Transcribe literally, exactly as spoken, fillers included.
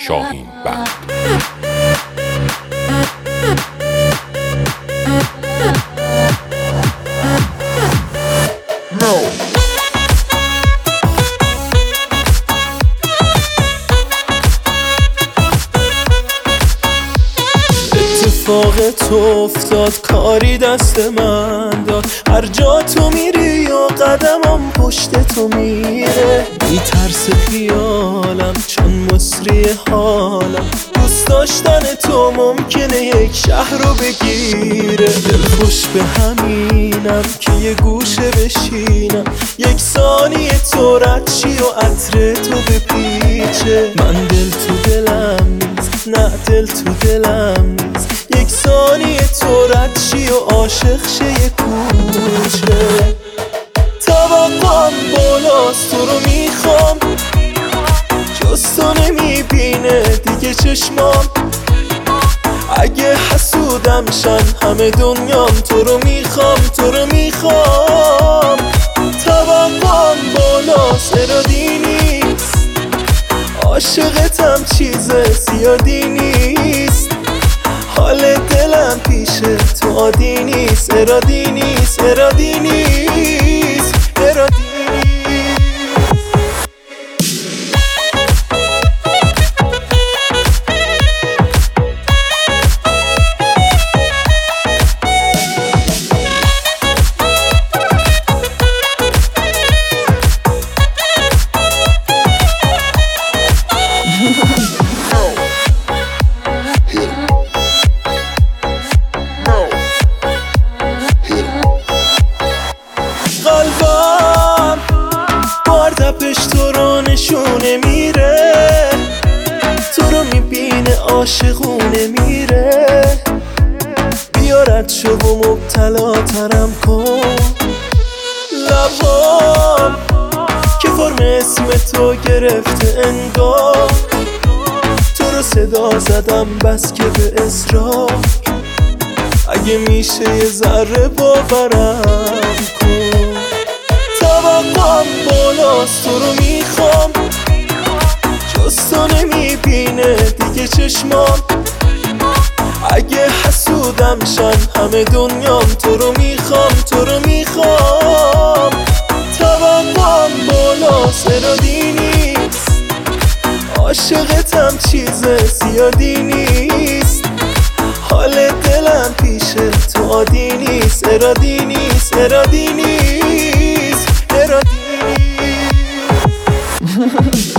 شاهین بند. اتفاق تو افتاد کاری دست من داد، هر جا تو میری و قدمم پشت تو میره. بی ترس خیالم چون مصری حالم، دوست داشتن تو ممکنه یک شهر رو بگیره. دل خوش به همینم که یه گوشه بشینم، یک ثانیه تو رد شی و عطر تو بپیچه. من دل تو دلم نیست، نه دل تو دلم نیست، یک ثانیه تو رد شی و عاشق شه یه کوچه. توقعم بالاست تو رو میخوام، جز تو نمیبینه دیگه چشمام. اگه حسودم شن همه دنیام، تو رو میخوام تو رو میخوام. توقعم بالاست ارادی نیست، عاشقتم چیز زیادی نیست. حال دلم پیشه تو عادی نیست، ارادی نیست ارادی نیست ارادی نیست. قلبم بار دپش تو رو نشونه میره، تو رو میبینه عاشقونه میره. بیا رد شو و مبتلا ترم کن، لبام که فرم اسم تو گرفته انگار. تو رو صدا زدم بس که به اصرار، اگه میشه یه ذره باورم کن. توقعم بالاست تو رو میخوام، جز تو نمیبینه دیگه چشمام. اگه حسودم شن همه دنیام، تو رو میخوام تو رو میخوام. توقعم بالاست ارادی نیست، عاشقتم چیز زیادی نیست. حال دلم پیشه تو عادی نیست، ارادی نیست ارادی نیست ارادی نیست